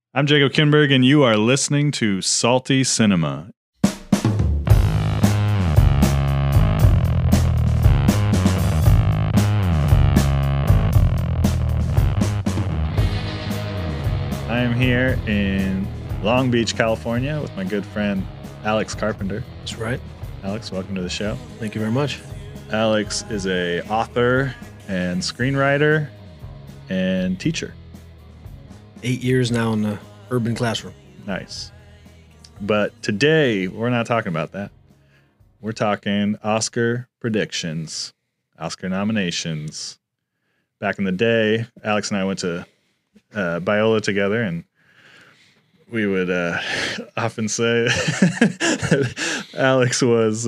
I'm Jacob Kinberg, and you are listening to Salty Cinema. I am here in Long Beach, California with my good friend Alex Carpenter. That's right. Alex, welcome to the show. Thank you very much. Alex is an author and screenwriter and teacher. 8 years now in the urban classroom. Nice. But today, we're not talking about that. We're talking Oscar predictions, Oscar nominations. Back in the day, Alex and I went to Biola together, and we would often say Alex was,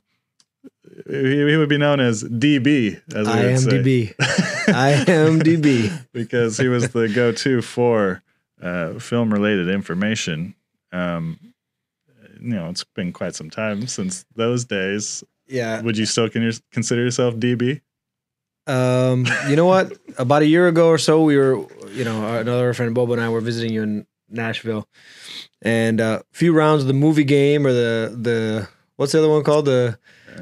he would be known as DB, as we would say. IMDb. IMDb. Because he was the go-to for film-related information. It's been quite some time since those days. Yeah. Would you still consider yourself DB? You know what? About a year ago or so, we were, another friend, Bobo, and I were visiting you in Nashville. And a few rounds of the movie game, or the what's the other one called? The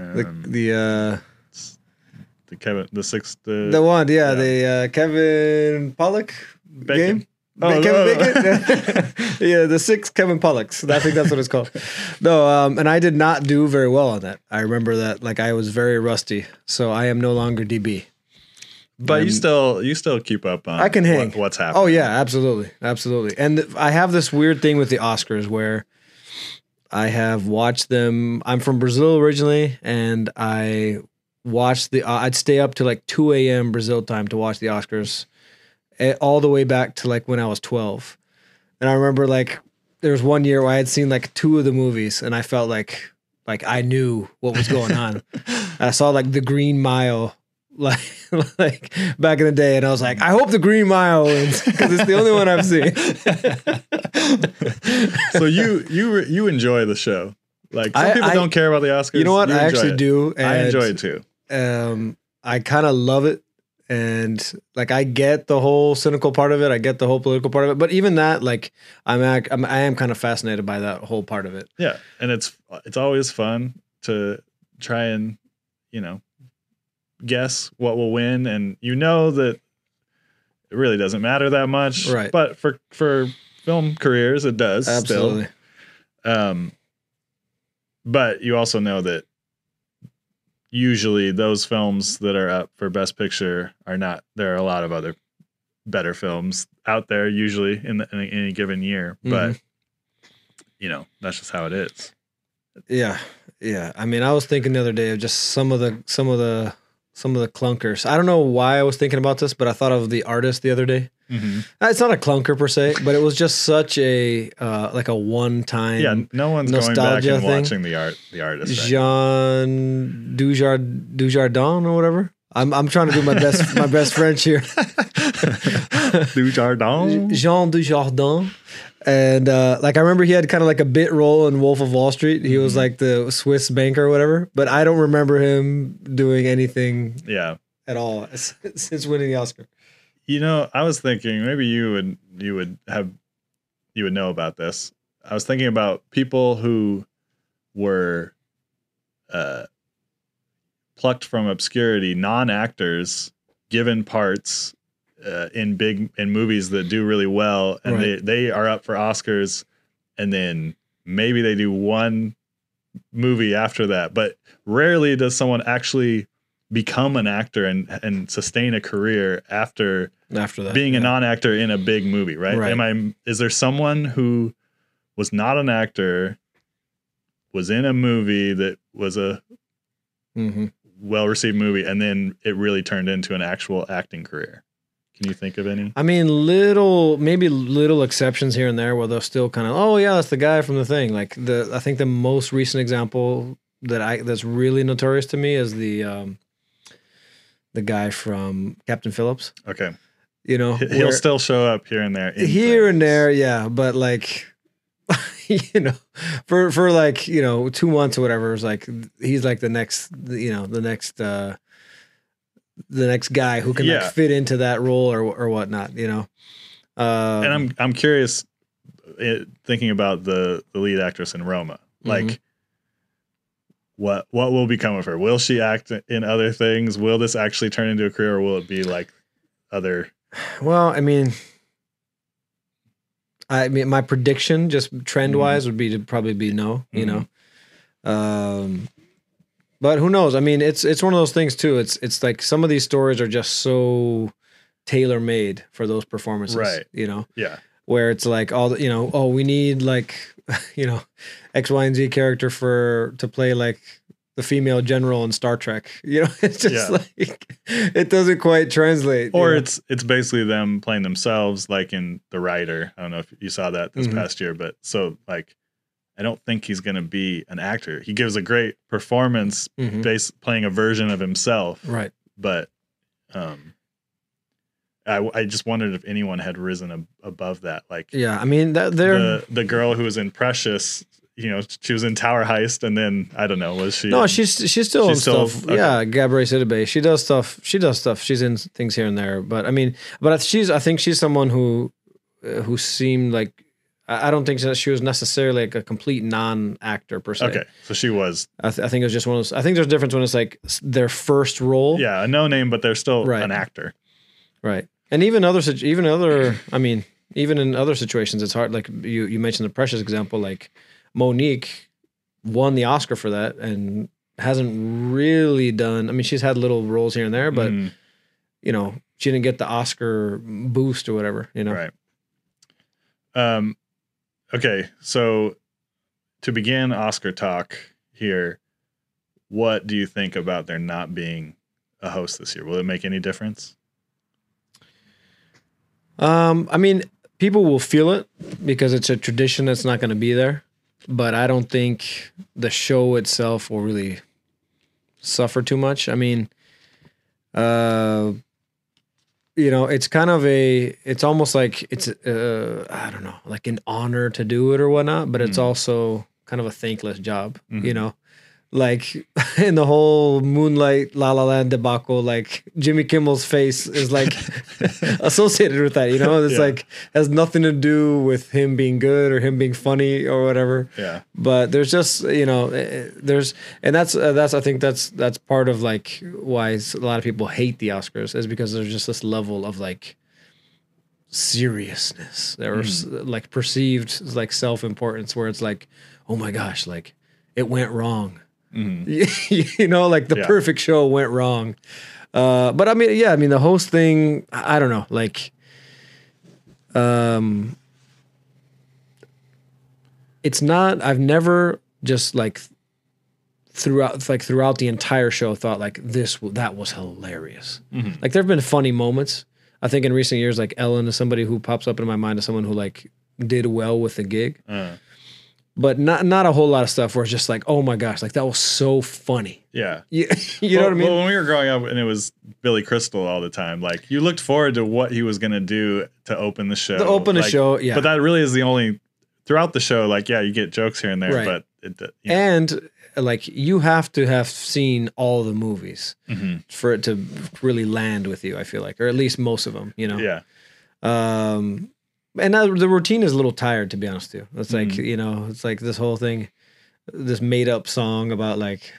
Kevin Pollak Bacon. game. Kevin Bacon? Yeah, the 6 Kevin Pollaks. I think that's what it's called. No, and I did not do very well on that. I remember that, I was very rusty. So I am no longer DB. But you still keep up on I can hang. What's happening. Oh, yeah, absolutely. Absolutely. And I have this weird thing with the Oscars where I have watched them. I'm from Brazil originally, and I watched I'd stay up to 2 a.m. Brazil time to watch the Oscars all the way back to when I was 12. And I remember there was one year where I had seen 2 of the movies, and I felt like I knew what was going on. I saw The Green Mile back in the day, and I was like, I hope The Green Mile wins because it's the only one I've seen. So you enjoy the show. Some people don't care about the Oscars. You know what? I actually do. And I enjoy it too. I kind of love it. And I get the whole cynical part of it. I get the whole political part of it. But even that, I am kind of fascinated by that whole part of it. Yeah, and it's always fun to try and guess what will win, and that it really doesn't matter that much. Right. But for film careers, it does. Absolutely. Still. But you also know that usually those films that are up for Best Picture are not. There are a lot of other better films out there usually in any given year. Mm-hmm. But that's just how it is. Yeah, yeah. I mean, I was thinking the other day of just some of the clunkers. I don't know why I was thinking about this, but I thought of The Artist the other day. Mm-hmm. It's not a clunker per se, but it was just such a a one-time. Yeah, no one's going back and watching the artist. Right? Jean Dujardin or whatever. I'm trying to do my best French here. Dujardin. Jean Dujardin. And I remember he had kind of a bit role in Wolf of Wall Street. He was the Swiss banker or whatever, but I don't remember him doing anything at all since winning the Oscar. I was thinking maybe you would know about this. I was thinking about people who were plucked from obscurity, non-actors given parts in movies that do really well, and right. they are up for Oscars, and then maybe they do one movie after that, but rarely does someone actually become an actor and sustain a career after that, being a non-actor in a big movie, right? Is there someone who was not an actor, was in a movie that was a well-received movie, and then it really turned into an actual acting career? Can you think of any? I mean, maybe little exceptions here and there where they'll still kind of, oh yeah, that's the guy from the thing. I think the most recent example that's really notorious to me is the guy from Captain Phillips. Okay. He'll still show up here and there. And there, yeah. But for 2 months or whatever, it's he's the next guy who can fit into that role or whatnot, And I'm curious thinking about the lead actress in Roma, like. Mhm. What will become of her? Will she act in other things? Will this actually turn into a career, or will it be like other? Well, I mean, my prediction, just trend wise, would be to probably be no. You know, but who knows? I mean, it's one of those things too. It's like some of these stories are just so tailor made for those performances, Right. You know, Yeah. where it's like all the, you know, oh, we need like, you know, X, Y, and Z character to play like the female general in Star Trek. You know, it's just like it doesn't quite translate. Or you know? it's basically them playing themselves, like in The Writer. I don't know if you saw that this past year, but so like I don't think he's gonna be an actor. He gives a great performance playing a version of himself. Right. But I just wondered if anyone had risen above that. Like, yeah, I mean, the girl who was in Precious, you know, she was in Tower Heist, and then I don't know, was she? No, she's still in stuff. Okay. Yeah, Gabrielle Sidibe. She does stuff. She's in things here and there. But I mean, I think she's someone who seemed like, I don't think that she was necessarily like a complete non-actor per se. Okay, so she was. I think it was just one of those. I think there's a difference when it's like their first role. Yeah, a no name, but they're still Right. an actor. Right. And even I mean, even in other situations, it's hard. Like you mentioned the Precious example, like Monique won the Oscar for that and hasn't really done. I mean, she's had little roles here and there, but you know, she didn't get the Oscar boost or whatever. You know, right? Okay, so to begin Oscar talk here, what do you think about there not being a host this year? Will it make any difference? I mean, people will feel it because it's a tradition that's not going to be there, but I don't think the show itself will really suffer too much. I mean, you know, it's kind of it's almost like it's, I don't know, like an honor to do it or whatnot, but it's also kind of a thankless job, you know? Like in the whole Moonlight La La Land debacle, like Jimmy Kimmel's face is like associated with that, you know? It's like has nothing to do with him being good or him being funny or whatever. Yeah. But there's just, you know, that's I think that's part of like why a lot of people hate the Oscars is because there's just this level of like seriousness or like perceived like self-importance where it's like, oh my gosh, like it went wrong. You know, like the perfect show went wrong. But I mean, yeah, I mean the host thing, I don't know, like, it's not, I've never just like throughout the entire show thought like that was hilarious. Like there've been funny moments. I think in recent years, like Ellen is somebody who pops up in my mind as someone who like did well with the gig. But not a whole lot of stuff where it's just like, oh my gosh, like that was so funny. Yeah. You know what I mean? Well, when we were growing up and it was Billy Crystal all the time, like you looked forward to what he was going to do to open the show. The show, yeah. But that really is the only, throughout the show, like, yeah, you get jokes here and there, Right. but you know. And like you have to have seen all the movies for it to really land with you, I feel like, or at least most of them, you know? Yeah. And the routine is a little tired, to be honest, too. It's like, you know, it's like this whole thing, this made up song about like,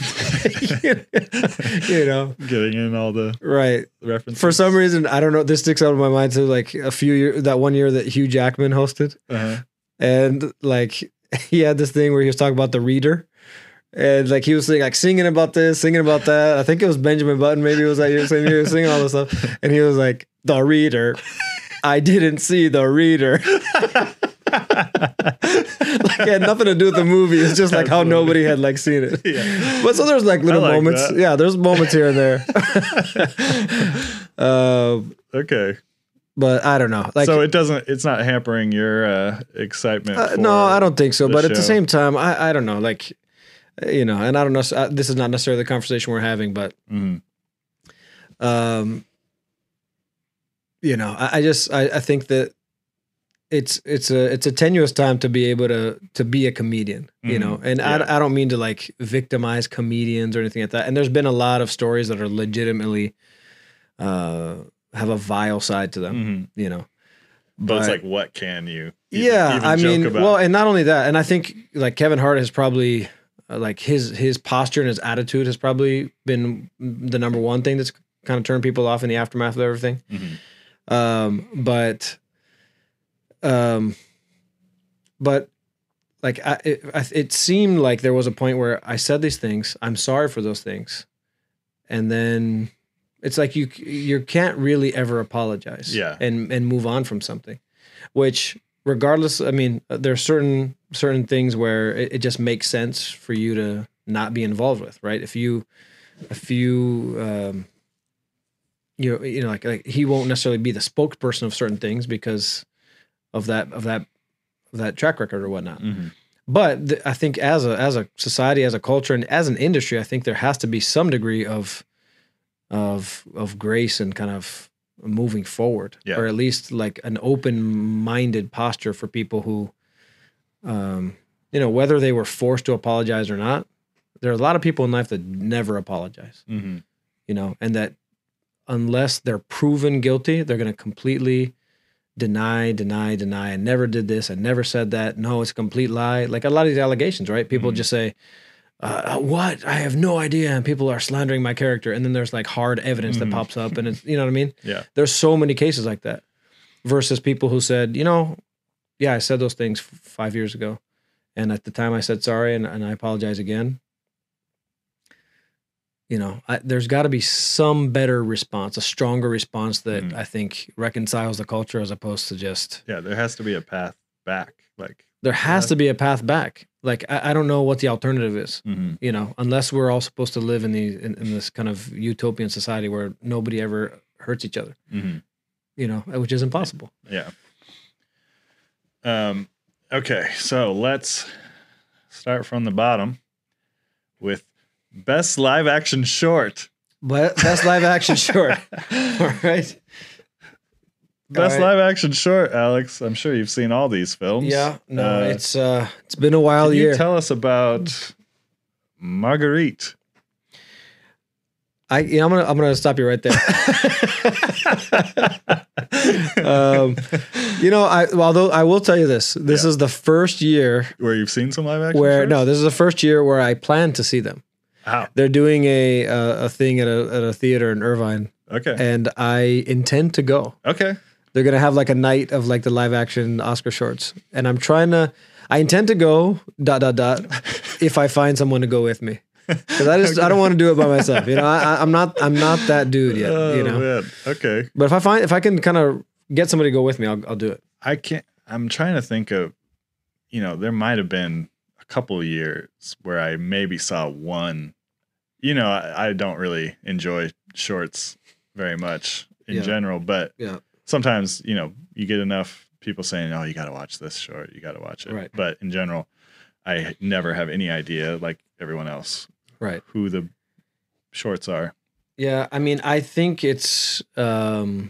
you know, Getting in all the right references. For some reason, I don't know, this sticks out of my mind to like a few years, that one year that Hugh Jackman hosted. And like, he had this thing where he was talking about the reader. And like he was singing about this, singing about that. I think it was Benjamin Button. Maybe it was like he was singing all this stuff. And he was like, the reader. I didn't see the reader. Like it had nothing to do with the movie. It's just like how nobody had like seen it. Yeah. But so there's like little moments. That. Yeah, there's moments here and there. Okay. But I don't know. Like, so it's not hampering your excitement. No, I don't think so. But show. At the same time, I don't know. Like, you know, and I don't know. This is not necessarily the conversation we're having, but, you know, I think that it's a tenuous time to be able to be a comedian, you know, and I don't mean to like victimize comedians or anything like that. And there's been a lot of stories that are legitimately have a vile side to them, you know. But it's like, what can you? Yeah, even I joke mean, about. well, and not only that, and I think like Kevin Hart has probably like his posture and his attitude has probably been the number one thing that's kind of turned people off in the aftermath of everything. But like it seemed like there was a point where I said these things. I'm sorry for those things, and then it's like you can't really ever apologize, and move on from something, which regardless, I mean, there's certain things where it just makes sense for you to not be involved with, right? If you you know, like he won't necessarily be the spokesperson of certain things because of that track record or whatnot. But I think as a society, as a culture, and as an industry, I think there has to be some degree of grace and kind of moving forward, or at least like an open-minded posture for people who, you know, whether they were forced to apologize or not. There are a lot of people in life that never apologize, you know, and that unless they're proven guilty, they're going to completely deny. I never did this. I never said that. No, it's a complete lie. Like a lot of these allegations, right? People just say, what? I have no idea. And people are slandering my character. And then there's like hard evidence that pops up, and it's, you know what I mean? Yeah. There's so many cases like that versus people who said, you know, yeah, I said those things 5 years ago. And at the time I said sorry and I apologize again. You know, there's got to be some better response, a stronger response that I think reconciles the culture as opposed to just... Yeah, there has to be a path back. Like there has to be a path back. Like I don't know what the alternative is, you know, unless we're all supposed to live in this kind of utopian society where nobody ever hurts each other, you know, which is impossible. Yeah. Okay, so let's start from the bottom with best live action short. Best live action short. All right. Best live action short, Alex. I'm sure you've seen all these films. Yeah. No, it's been a while. Can you tell us about Marguerite? I'm gonna stop you right there. You know, although I will tell you this is the first year where you've seen some live action shorts? No, this is the first year where I plan to see them. How? They're doing a thing at a theater in Irvine. Okay. And I intend to go. Okay. They're going to have like a night of like the live action Oscar shorts. And I intend to go ... if I find someone to go with me. Cause I don't want to do it by myself. You know, I'm not that dude yet, you know? Man. Okay. But if I can kind of get somebody to go with me, I'll do it. I'm trying to think of, you know, there might've been a couple of years where I maybe saw one. You know, I don't really enjoy shorts very much in general, but sometimes, you know, you get enough people saying, oh, you got to watch this short, you got to watch it. Right. But in general, I never have any idea, like everyone else, who the shorts are. Yeah. I mean, I think it's, I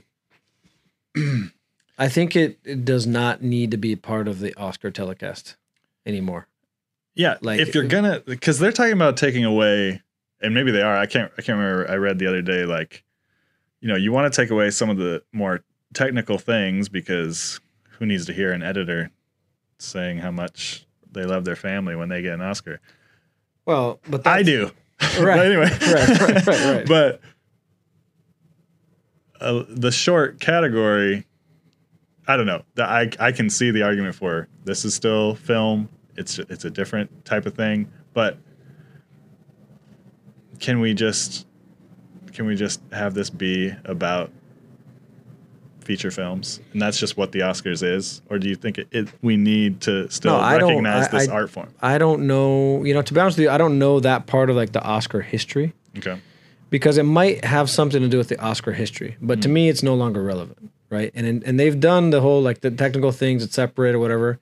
think it does not need to be part of the Oscar telecast anymore. Yeah. Like if you're gonna, because they're talking about taking away, and maybe they are. I can't remember. I read the other day, like, you know, you want to take away some of the more technical things because who needs to hear an editor saying how much they love their family when they get an Oscar? Well, but I do. Right. But anyway. Right. But the short category, I don't know. I can see the argument for this is still film. It's a different type of thing, but can we just have this be about feature films, and that's just what the Oscars is? Or do you think we need to still recognize this art form? I don't know. You know, to be honest with you, I don't know that part of like the Oscar history. Okay. Because it might have something to do with the Oscar history, but to me, it's no longer relevant, right? And they've done the whole like the technical things, it's separate or whatever.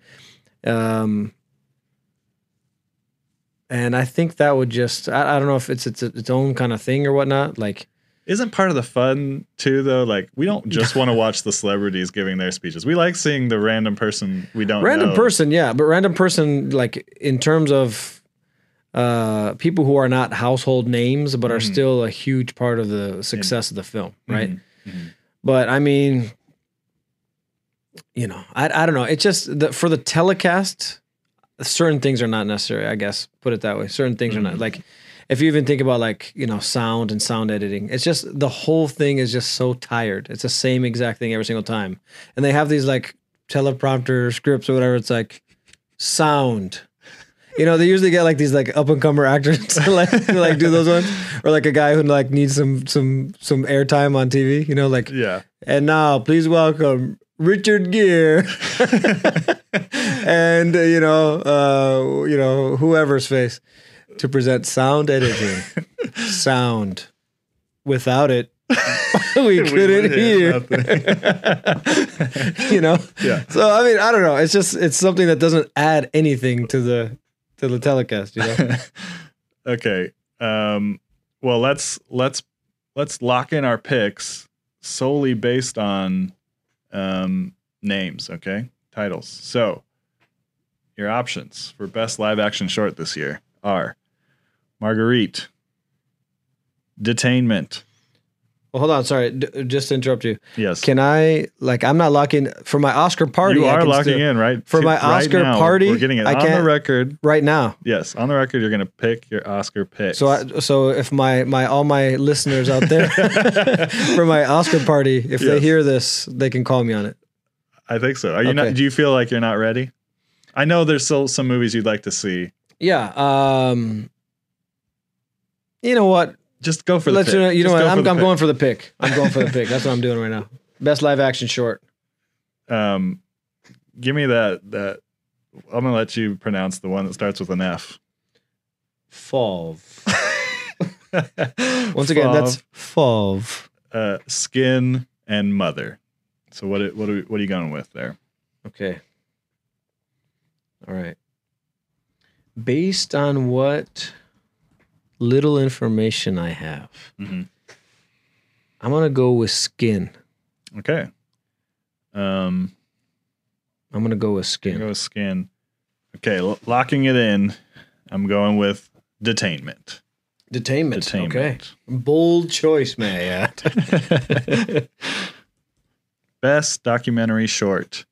And I think that would just, I don't know if it's its own kind of thing or whatnot. Like, isn't part of the fun too, though? Like, we don't just want to watch the celebrities giving their speeches. We like seeing the random person we don't know. Random person, yeah. But random person, like, in terms of people who are not household names, but are still a huge part of the success of the film, right? But, I mean, you know, I don't know. It's just for the telecast, certain things are not necessary, I guess. Put it that way. Certain things are not. Like, if you even think about like, you know, sound and sound editing, it's just the whole thing is just so tired. It's the same exact thing every single time. And they have these like teleprompter scripts or whatever. It's like sound. You know, they usually get like these like up and comer actors to like do those ones, or like a guy who like needs some airtime on TV. You know, like Yeah. And now please welcome Richard Gere and you know whoever's face to present sound editing. Sound. Without it, we couldn't hear. You know. Yeah. So I mean, I don't know. It's something that doesn't add anything to the telecast. You know. Okay. Well, let's lock in our picks solely based on names. Okay, titles. So your options for best live action short this year are Marguerite, Detainment. Well, hold on. Sorry, just to interrupt you. Yes. Can I I'm not locking for my Oscar party. You I are can locking still- in, right? For my Right Oscar now, party, we're getting it I on the can't- record. right now. Yes, on the record, you're going to pick your Oscar picks. So if my all my listeners out there for my Oscar party, if they Yes. hear this, they can call me on it. I think so. Are you not? Okay. Do you feel like you're not ready? I know there's still some movies you'd like to see. Yeah. You know what? Just go for the pick. You know Just what? go I'm for the pick. going for the pick. I'm going for the pick. That's what I'm doing right now. Best live action short. Give me that. I'm gonna let you pronounce the one that starts with an F. Fauve. Once again, that's Fauve. Skin and Mother. So what are you going with there? Okay. All right. Based on what little information I have, Mhm. I'm gonna go with Skin. Okay. I'm gonna go with Skin. Go with Skin. Okay, locking it in. I'm going with Detainment. Detainment. Okay. Bold choice, may I add. Best documentary short.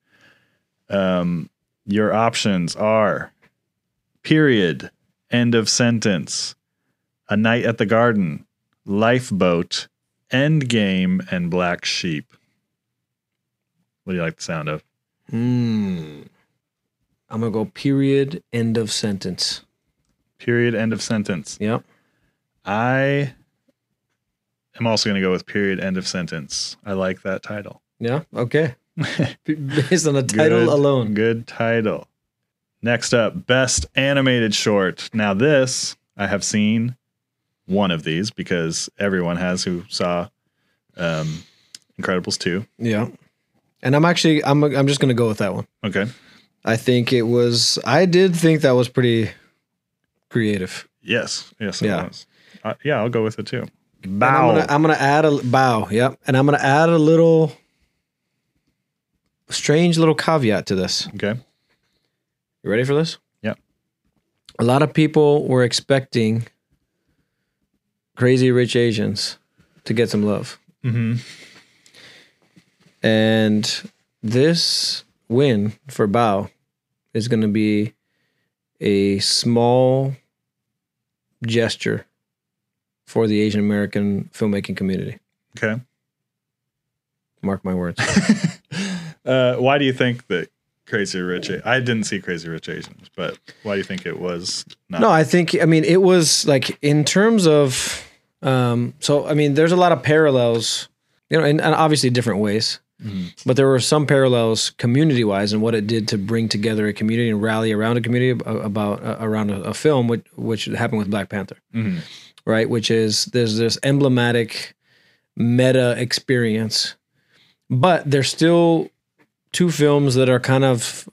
Your options are Period, End of Sentence, A Night at the Garden, Lifeboat, Endgame, and Black Sheep. What do you like the sound of? I'm gonna go period, end of sentence. Period, End of Sentence. Yep. I am also going to go with Period, End of Sentence. I like that title. Yeah. Okay. Based on the title alone. Good title. Next up, Best Animated Short. Now this, I have seen one of these because everyone has who saw Incredibles 2. Yeah. And I'm just gonna go with that one. Okay. I did think that was pretty creative. Yes. Yes, it Yeah. was. Yeah, I'll go with it too. And Bow. I'm gonna add a bow. Yep. And I'm gonna add a little strange little caveat to this. Okay. You ready for this? Yep. A lot of people were expecting Crazy Rich Asians to get some love. Mm-hmm. And this win for Bao is going to be a small gesture for the Asian American filmmaking community. Okay. Mark my words. Why do you think that Crazy Rich? I didn't see Crazy Rich Asians, but why do you think it was not? No, I mean, it was like in terms of, there's a lot of parallels, and obviously different ways. Mhm. But there were some parallels community-wise and what it did to bring together a community and rally around a community around a film, which happened with Black Panther, Mhm. right? Which is there's this emblematic meta experience, but there's still two films that are kind of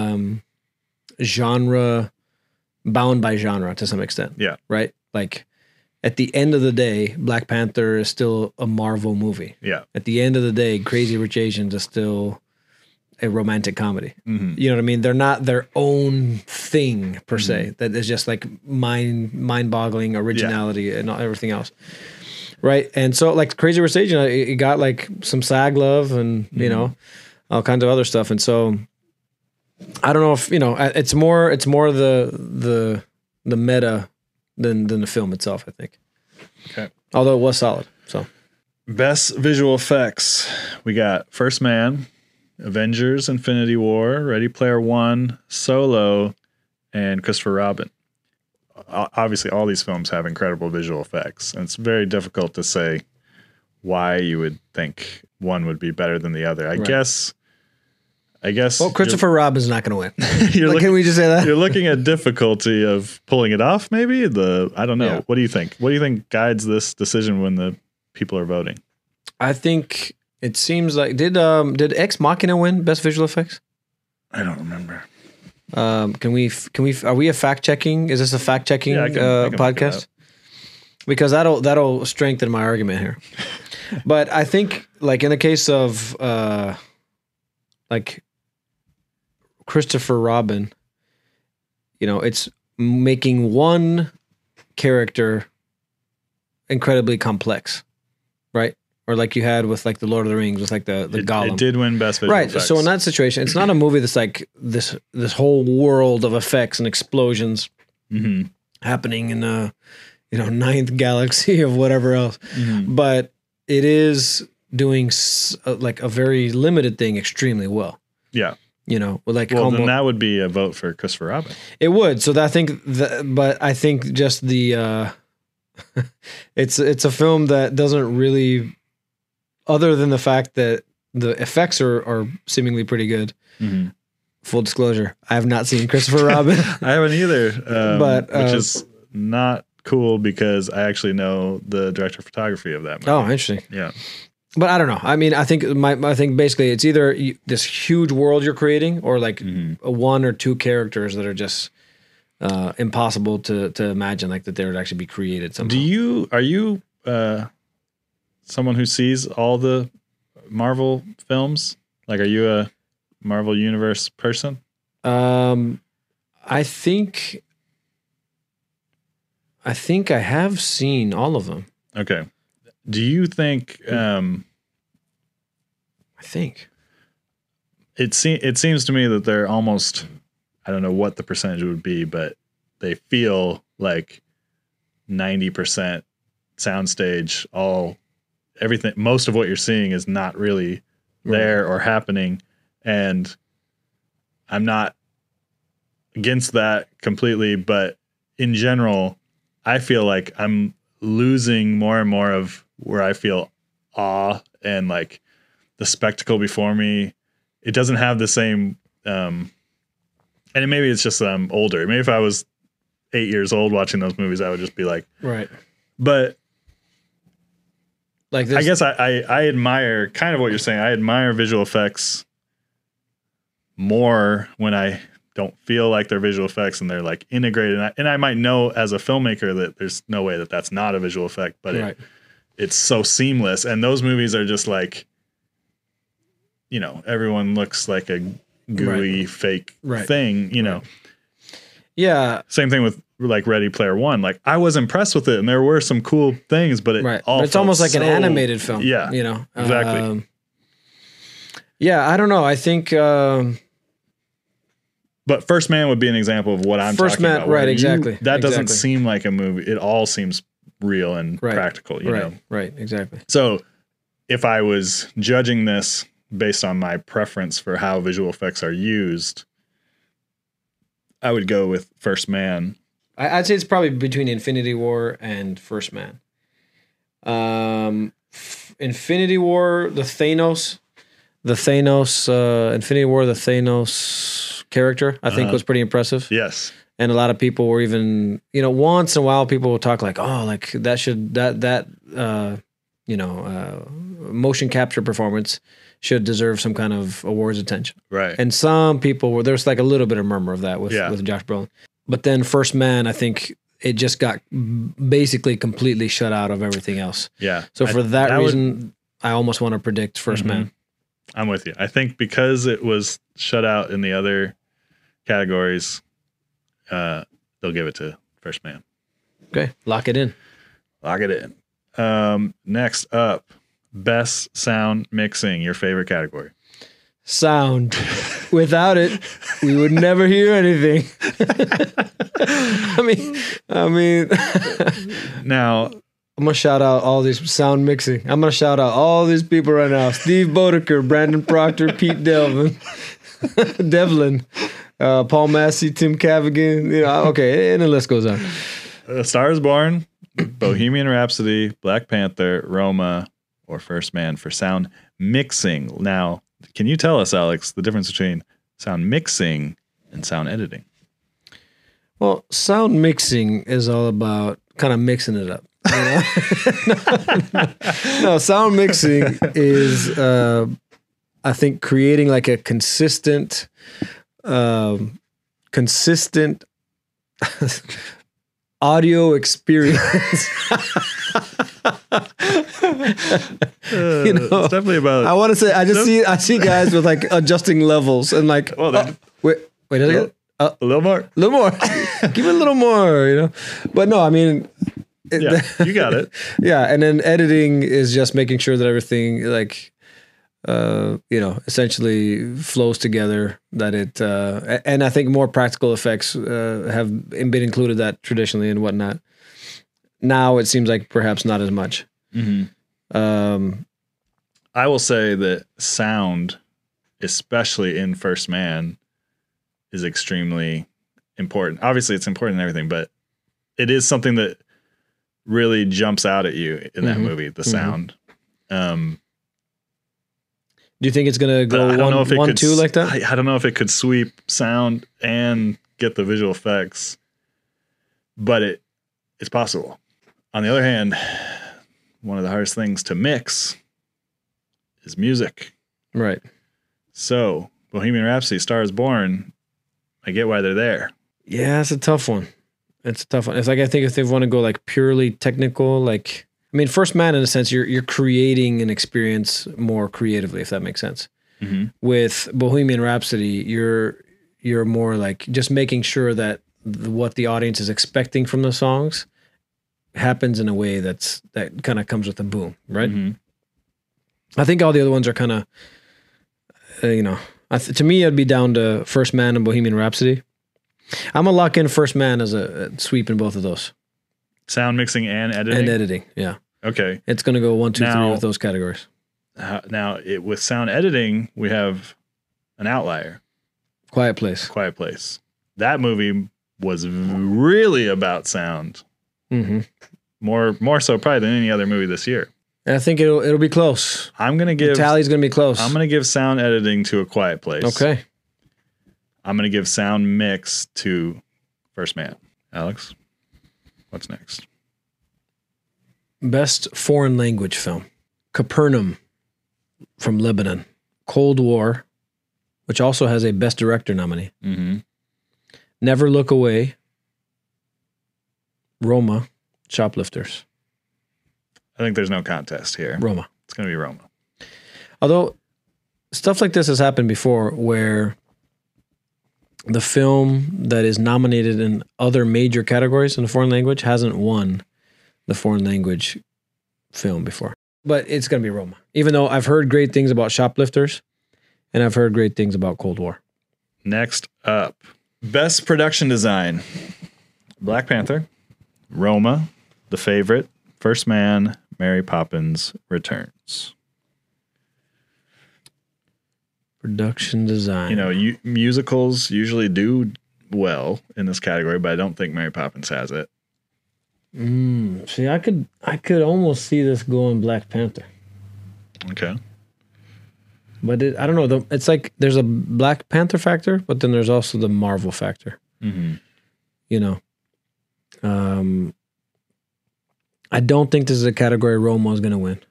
genre bound by genre to some extent. Yeah. Right. Like at the end of the day, Black Panther is still a Marvel movie. Yeah. At the end of the day, Crazy Rich Asians is still a romantic comedy. Mm-hmm. You know what I mean? They're not their own thing per se. That is just like mind-boggling originality and everything else. Right. And so like Crazy Rich Asians, it got like some SAG love and, you know, all kinds of other stuff. And so I don't know if, it's more the meta than the film itself, I think. Okay. Although it was solid. So best visual effects. We got First Man, Avengers, Infinity War, Ready Player One, Solo, and Christopher Robin. Obviously, all these films have incredible visual effects, and it's very difficult to say why you would think one would be better than the other. I guess. Well, Christopher Robin's not going to win. Can we just say that? You're looking at difficulty of pulling it off. Maybe I don't know. Yeah. What do you think? What do you think guides this decision when the people are voting? I think it seems like did Ex Machina win best visual effects? I don't remember. Can we are we a fact checking? Is this a fact checking I can podcast? Because that'll strengthen my argument here. But I think like in the case of like Christopher Robin, it's making one character incredibly complex, right? Or like you had with like the Lord of the Rings with like the Gollum. It did win best visual effects. So in that situation, it's not a movie that's like this whole world of effects and explosions happening in the ninth galaxy of whatever else, but it is doing like a very limited thing extremely well. Yeah. Then that would be a vote for Christopher Robin. It would. So but I think just the it's a film that doesn't really, other than the fact that the effects are seemingly pretty good. Mm-hmm. Full disclosure, I have not seen Christopher Robin. I haven't either, which is not cool because I actually know the director of photography of that movie. Oh, interesting. Yeah. But I don't know. I mean, I think basically it's either this huge world you're creating or like one or two characters that are just impossible to imagine like that they would actually be created somehow. Are you someone who sees all the Marvel films? Like, are you a Marvel Universe person? I think I have seen all of them. Okay. Do you think? I think it seems to me that they're almost. I don't know what the percentage would be, but they feel like 90% soundstage. Everything. Most of what you're seeing is not really there or happening, and I'm not against that completely, but in general, I feel like I'm losing more and more of where I feel awe and like the spectacle before me. It doesn't have the same, and maybe it's just that I'm older. Maybe if I was 8 years old watching those movies, I would just be like, right. But like this, I guess I admire kind of what you're saying. I admire visual effects more when I don't feel like they're visual effects and they're like integrated. And I might know as a filmmaker that there's no way that that's not a visual effect, but it's so seamless. And those movies are just like, everyone looks like a gooey fake thing, Yeah. Same thing with like Ready Player One. Like I was impressed with it and there were some cool things, but it's almost like an animated film. Yeah. Exactly. Yeah, I don't know. I think but First Man would be an example of what I'm talking about. Right, exactly. That doesn't seem like a movie. It all seems real and practical, you know? Right, exactly. So if I was judging this based on my preference for how visual effects are used, I would go with First Man. I'd say it's probably between Infinity War and First Man. Infinity War, Infinity War, the Thanos character, I think was pretty impressive. Yes. And a lot of people were even, once in a while people will talk like, oh, like that motion capture performance should deserve some kind of awards attention. Right. And some people there's like a little bit of murmur of that with Josh Brolin. But then First Man, I think it just got basically completely shut out of everything else. Yeah. So for that reason, I almost want to predict First Man. I'm with you. I think because it was shut out in the other categories, they'll give it to First Man. Okay. Lock it in. Lock it in. Next up, best sound mixing, your favorite category. sound. Without it, we would never hear anything. I mean, Now, I'm gonna shout out all these sound mixing. I'm gonna shout out all these people right now: Steve Bodeker, Brandon Proctor, Pete Devlin, Paul Massey, Tim Cavigan. Okay, and the list goes on. A Star is Born, Bohemian Rhapsody, Black Panther, Roma, or First Man for sound mixing. Now, can you tell us, Alex, the difference between sound mixing and sound editing? Well, sound mixing is all about kind of mixing it up. No, sound mixing is, I think, creating like a consistent audio experience. It's definitely about. I want to say, I see guys with like adjusting levels and like, wait, did I get a little more. A little more. Give it a little more, But no, I mean, yeah, you got it. Yeah, and then editing is just making sure that everything like, essentially flows together. That it, and I think more practical effects have been included that traditionally and whatnot. Now it seems like perhaps not as much. Mm-hmm. I will say that sound, especially in First Man, is extremely important. Obviously, it's important in everything, but it is something that really jumps out at you in that movie, the sound. Do you think it's going to go one, two like that? I don't know if it could sweep sound and get the visual effects, but it's possible. On the other hand, one of the hardest things to mix is music. Right. So Bohemian Rhapsody, Star is Born, I get why they're there. Yeah, it's a tough one. It's like, I think if they want to go like purely technical, like, I mean, First Man, in a sense, you're creating an experience more creatively, if that makes sense. Mm-hmm. With Bohemian Rhapsody, you're more like just making sure that what the audience is expecting from the songs happens in a way that kind of comes with a boom, right? Mm-hmm. I think all the other ones are kind of, to me, it'd be down to First Man and Bohemian Rhapsody. I'm gonna lock in First Man as a sweep in both of those. Sound mixing and editing? Yeah. Okay. It's going to go 1, 2, 3 with those categories. Now, with sound editing, we have an outlier. Quiet Place. That movie was really about sound. Mm-hmm. More so probably than any other movie this year. And I think it'll be close. The tally's going to be close. I'm going to give sound editing to A Quiet Place. Okay. I'm going to give sound mix to First Man. Alex, what's next? Best foreign language film. Capernaum from Lebanon. Cold War, which also has a Best Director nominee. Mm-hmm. Never Look Away. Roma. Shoplifters. I think there's no contest here. Roma. It's going to be Roma. Although stuff like this has happened before where the film that is nominated in other major categories in the foreign language hasn't won the foreign language film before. But it's going to be Roma. Even though I've heard great things about Shoplifters and I've heard great things about Cold War. Next up, Best Production Design. Black Panther, Roma, The Favorite, First Man, Mary Poppins Returns. Production design. Musicals usually do well in this category, but I don't think Mary Poppins has it. See, I could almost see this going Black Panther. Okay. But I don't know. It's like there's a Black Panther factor, but then there's also the Marvel factor. Mm-hmm. I don't think this is a category Roma is going to win.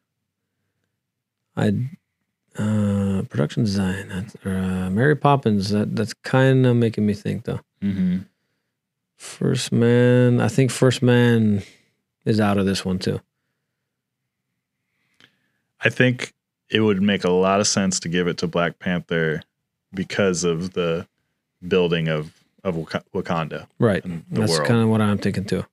Production design, Mary Poppins. That's kind of making me think though. Mm-hmm. First Man. I think First Man is out of this one too. I think it would make a lot of sense to give it to Black Panther because of the building of Wakanda. Right. That's kind of what I'm thinking too.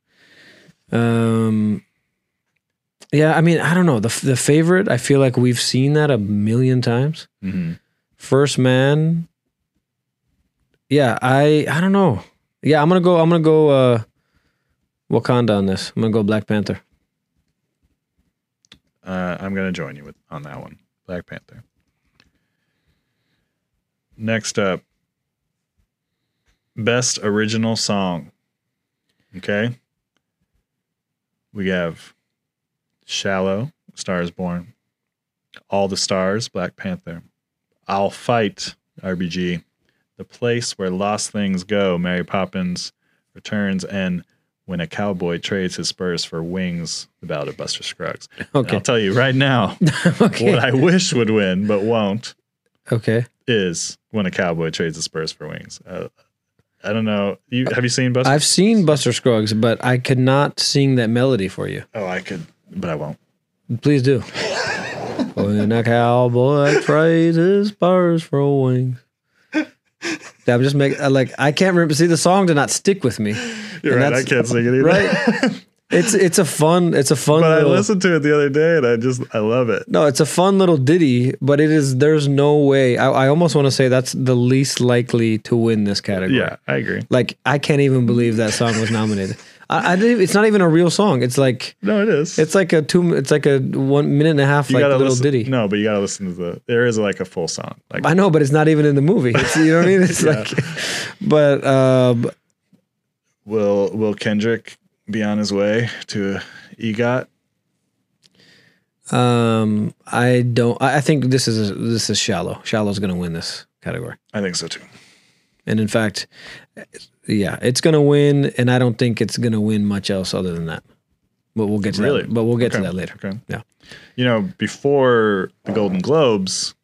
Yeah, I mean, I don't know. The Favorite, I feel like we've seen that a million times. Mm-hmm. First Man. Yeah, I don't know. Yeah, I'm gonna go Wakanda on this. I'm gonna go Black Panther. I'm gonna join you on that one. Black Panther. Next up, best original song. Okay. We have Shallow, Star is Born. All the Stars, Black Panther. I'll Fight, RBG. The Place Where Lost Things Go, Mary Poppins Returns, and When a Cowboy Trades His Spurs for Wings, The Ballad of Buster Scruggs. Okay. And I'll tell you right now, Okay. what I wish would win, but won't, Okay. is When a Cowboy Trades His Spurs for Wings. I don't know. Have you seen Buster? I've seen Buster Scruggs, but I could not sing that melody for you. Oh, I could, but I won't. Please do. When a cowboy trades his spurs for wings. That would just make I can't remember. See, the song did not stick with me. You're right. I can't sing it either. Right? It's a fun. But little, I listened to it the other day, and I love it. No, it's a fun little ditty, but it is. There's no way. I almost want to say that's the least likely to win this category. Yeah, I agree. Like I can't even believe that song was nominated. I didn't. It's not even a real song. It's like no, it is. It's like a 1 minute and a half you like gotta little listen, ditty. No, but you gotta listen to there is like a full song. Like I know, but it's not even in the movie. It's, you know what I mean? It's like, but will Kendrick be on his way to EGOT? I don't. I think this is Shallow. Shallow's going to win this category. I think so too. And in fact, yeah, it's going to win, and I don't think it's going to win much else other than that. But we'll get to that. But we'll get to that later. Okay. Yeah. You know, before the Golden Globes,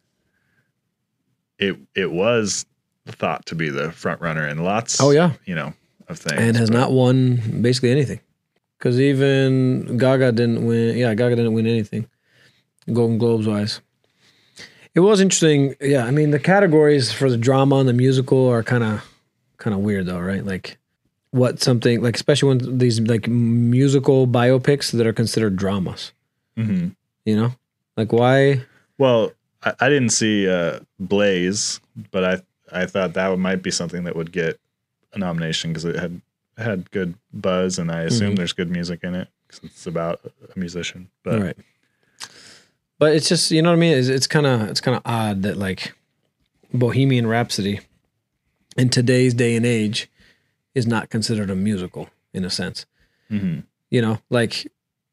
it was thought to be the front runner in lots. Oh yeah. You know, of things, and has not won basically anything. Because even Gaga didn't win. Yeah, Gaga didn't win anything, Golden Globes wise. It was interesting. Yeah, I mean the categories for the drama and the musical are kind of weird though, right? Like what something like especially when these like musical biopics that are considered dramas. Mm-hmm. You know, like why? Well, I didn't see Blaze, but I thought that might be something that would get a nomination because it had good buzz, and I assume there's good music in it because it's about a musician. But right. But it's just, you know what I mean? It's kind of odd that like Bohemian Rhapsody in today's day and age is not considered a musical in a sense. Mm-hmm. You know, like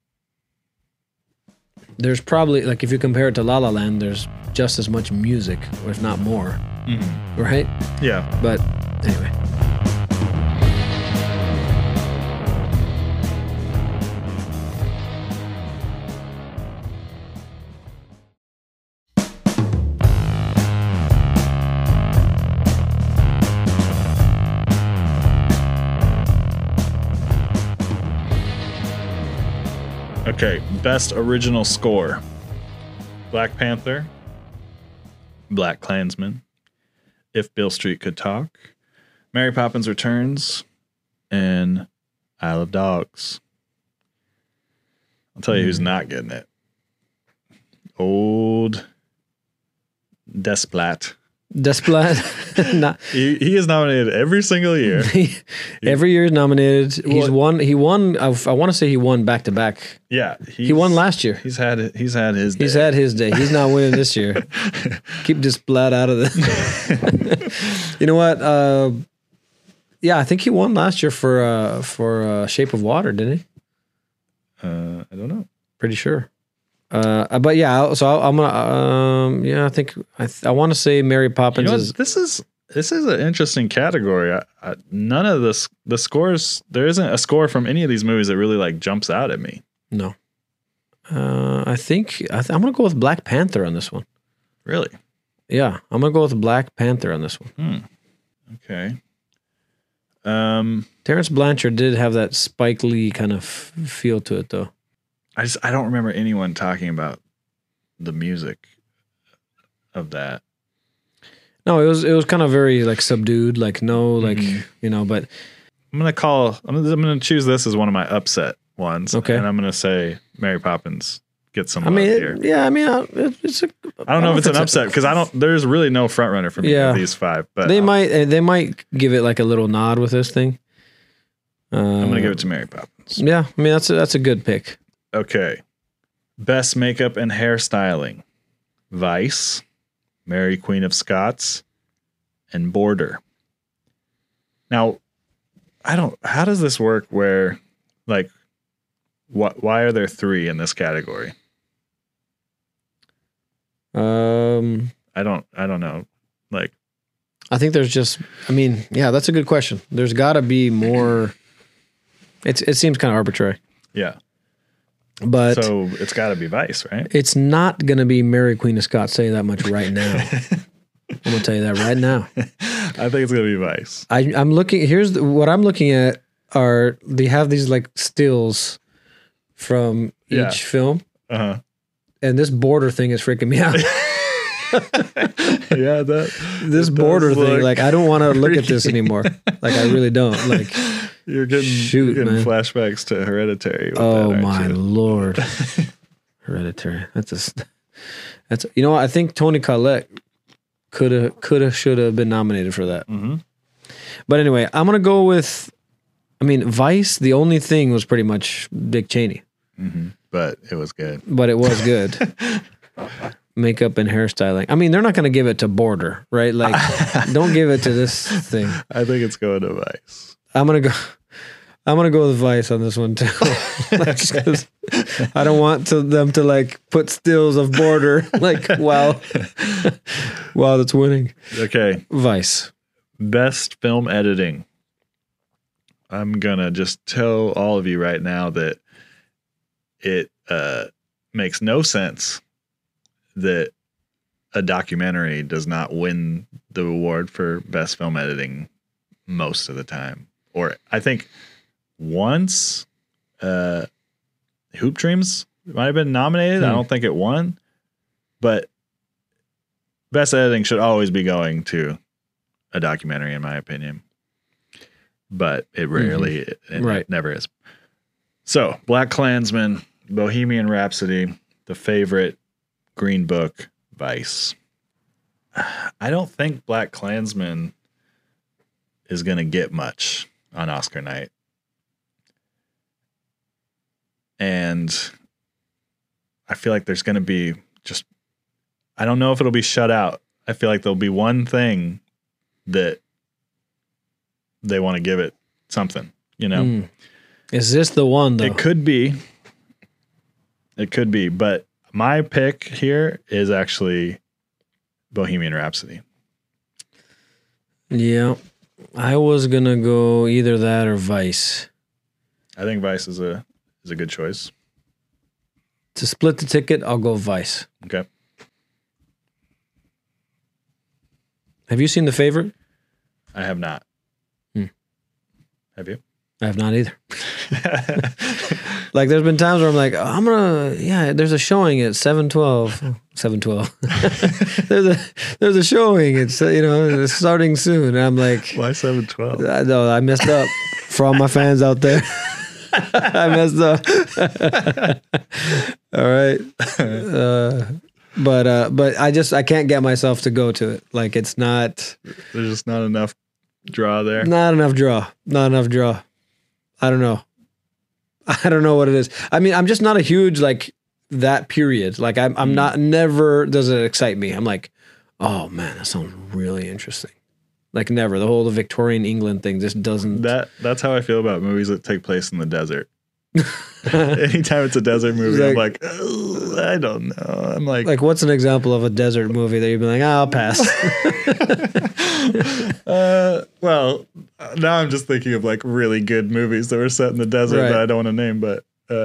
there's probably like if you compare it to La La Land, there's just as much music, or if not more, right? Yeah. But anyway. Okay, best original score. Black Panther, Black Klansman, If Beale Street Could Talk, Mary Poppins Returns, and Isle of Dogs. I'll tell you who's not getting it. Old Desplat. Desplat. He is nominated every single year. Every year is nominated. He won. I want to say he won back to back. Yeah, he won last year. He's had his day. He's had his day. He's not winning this year. Keep Desplat out of this. You know what? Yeah, I think he won last year for Shape of Water, didn't he? I don't know. Pretty sure. But yeah, so I'm gonna. Yeah, I think I want to say Mary Poppins. You know, this is an interesting category. None of the scores. There isn't a score from any of these movies that really like jumps out at me. No. I think I'm gonna go with Black Panther on this one. Really? Yeah, I'm gonna go with Black Panther on this one. Okay. Terrence Blanchard did have that Spike Lee kind of feel to it, though. I don't remember anyone talking about the music of that. No, it was kind of very like subdued, like no, like you know. But I'm gonna choose this as one of my upset ones. Okay, and I'm gonna say Mary Poppins get some I love mean, here. it's a. I don't know if it's an upset because there's really no front runner for me Yeah. of these 5. But They might give it like a little nod with this thing. I'm gonna give it to Mary Poppins. Yeah, I mean that's a good pick. Okay, best makeup and hairstyling: Vice, Mary Queen of Scots, and Border. Now, how does this work where, like, why are there 3 in this category? I don't know. Like, I think there's just, I mean, yeah, that's a good question. There's got to be more. It seems kind of arbitrary, yeah. but So it's got to be Vice, right? it's not going to be Mary Queen of Scots. Say that much right now. I'm gonna tell you that right now. I think it's gonna be Vice. I'm looking. What I'm looking at are they have these like stills from Yeah. each film, Uh and this border thing is freaking me out. huh. Yeah, This it border does thing, look like I don't want to look at this anymore. Like I really don't. Like you're getting Shoot, man. flashbacks to Hereditary. With oh that, aren't my you? lord, Hereditary. That's you know what? I think Toni Collette should have been nominated for that. Mm-hmm. But anyway, I'm gonna go with. I mean, Vice. The only thing was pretty much Dick Cheney, Mm-hmm. But it was good. but it was good. Makeup and hairstyling. I mean, they're not gonna give it to Border, right? Like, don't give it to this thing. I think it's going to Vice. I'm gonna go with Vice on this one too. Like, 'cause I don't want them to like put stills of Border like wow that's winning. Okay, Vice. best film editing. I'm gonna just tell all of you right now that it makes no sense that a documentary does not win the award for best film editing most of the time. Or I think once Hoop Dreams might have been nominated. I don't think it won, but best editing should always be going to a documentary, in my opinion. But it rarely, it never is. So, Black Klansman, Bohemian Rhapsody, The Favorite, Green Book, Vice. I don't think Black Klansman is going to get much on Oscar night. And I feel like there's going to be just, I don't know if it'll be shut out. I feel like there'll be one thing that they want to give it something, you know? Is this the one though? It could be, but my pick here is actually Bohemian Rhapsody. Yeah. I was gonna go either that or Vice. I think Vice is a good choice. To split the ticket, I'll go Vice. Okay. Have you seen The Favorite? I have not. Have you? I have not either. Like there's been times where I'm like, there's a showing at 7:12. 7:12. there's a showing. It's it's starting soon. And I'm like, Why 7:12? No, I messed up. For all my fans out there. I messed up. All right. But I can't get myself to go to it. Like it's not. There's just not enough draw there. Not enough draw. I don't know. I don't know what it is. I mean, I'm just not a huge like that period. Like I'm not. Never does it excite me. I'm like, oh man, that sounds really interesting. Like never. The whole Victorian England thing just doesn't. That's how I feel about movies that take place in the desert. Anytime it's a desert movie, I'm like, oh, I don't know. I'm like, what's an example of a desert movie that you'd be like, I'll pass. Well, now I'm just thinking of like really good movies that were set in the desert that I don't want to name, but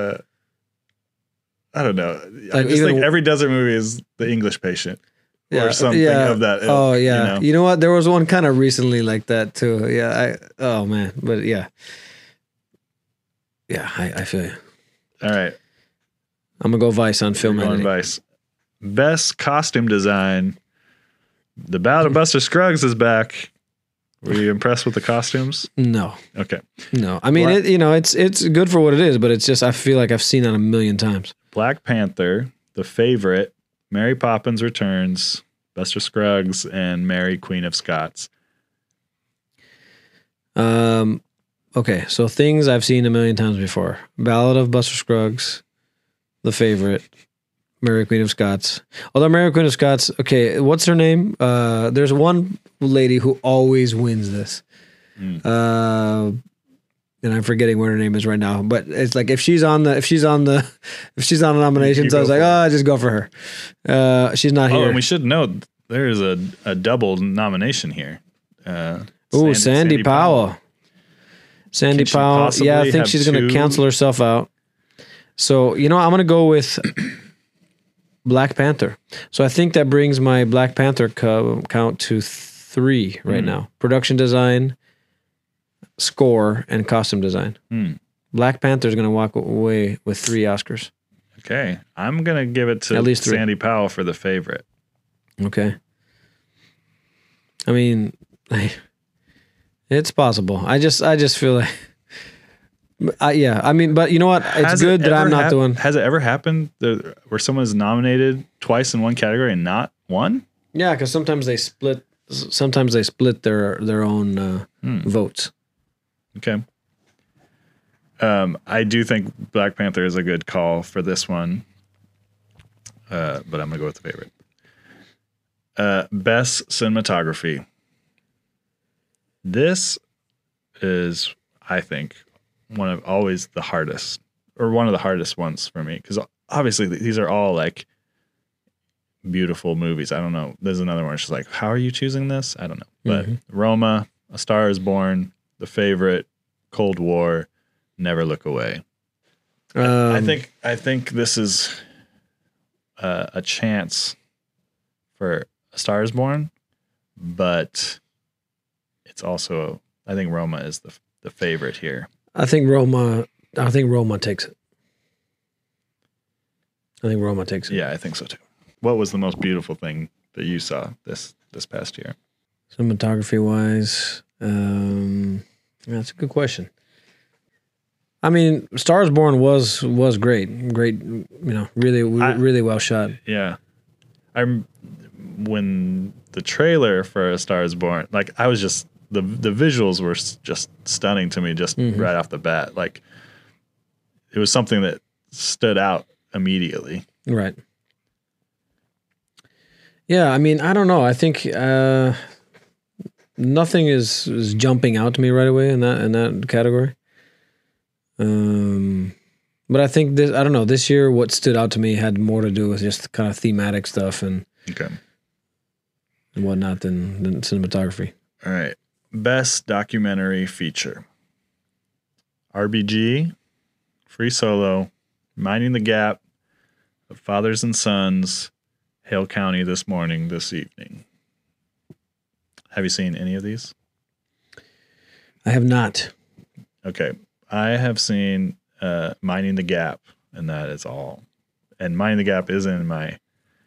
I don't know. I just think every desert movie is The English Patient or something of that ilk. Oh yeah. You know what? There was one kind of recently like that too. Yeah. Oh man. But yeah. Yeah, I feel you. All right. I'm gonna go Vice on film Going editing. Vice. Best costume design. The Ballad of Buster Scruggs is back. Were you impressed with the costumes? No. Okay. No. I mean, it's good for what it is, but it's just I feel like I've seen that a million times. Black Panther, The Favorite, Mary Poppins Returns, Buster Scruggs, and Mary Queen of Scots. Okay, so things I've seen a million times before. Ballad of Buster Scruggs, The Favorite, Mary Queen of Scots. Although Mary Queen of Scots, okay, what's her name? There's one lady who always wins this. And I'm forgetting what her name is right now. But it's like if she's on the nominations, I was like, just go for her. She's not here. Oh, and we should note there's a double nomination here. Sandy Powell. Sandy Powell. Yeah, I think she's going to cancel herself out. So, I'm going to go with Black Panther. So I think that brings my Black Panther count to 3 right now. Production design, score, and costume design. Black Panther is going to walk away with 3 Oscars. Okay. I'm going to give it to at least 3. Sandy Powell for The Favorite. Okay. I mean, it's possible. I just feel like, yeah. I mean, but you know what? It's good that I'm not the one. Has it ever happened where someone is nominated twice in one category and not won? Yeah, because sometimes they split. Sometimes they split their own votes. Okay. I do think Black Panther is a good call for this one, but I'm gonna go with The Favorite. Best cinematography. This is, I think, one of the hardest ones for me, because obviously these are all like beautiful movies. I don't know. There's another one. It's just like, how are you choosing this? I don't know. But Roma, A Star Is Born, The Favorite, Cold War, Never Look Away. I think this is a chance for A Star Is Born, but it's also, I think Roma is the favorite here. I think Roma takes it. Yeah, I think so too. What was the most beautiful thing that you saw this past year? Cinematography wise, that's a good question. I mean, Stars Born was great, really well shot. Yeah, when the trailer for A Star Is Born, like I was just the visuals were just stunning to me just right off the bat. Like it was something that stood out immediately. Right. Yeah, I mean, I don't know. I think nothing is jumping out to me right away in that category. But I think this year what stood out to me had more to do with just kind of thematic stuff and whatnot than cinematography. All right. Best documentary feature. RBG, Free Solo, Minding the Gap, The Fathers and Sons, Hale County, This Morning, This Evening. Have you seen any of these? I have not. Okay. I have seen Minding the Gap, and that is all. And Minding the Gap is in my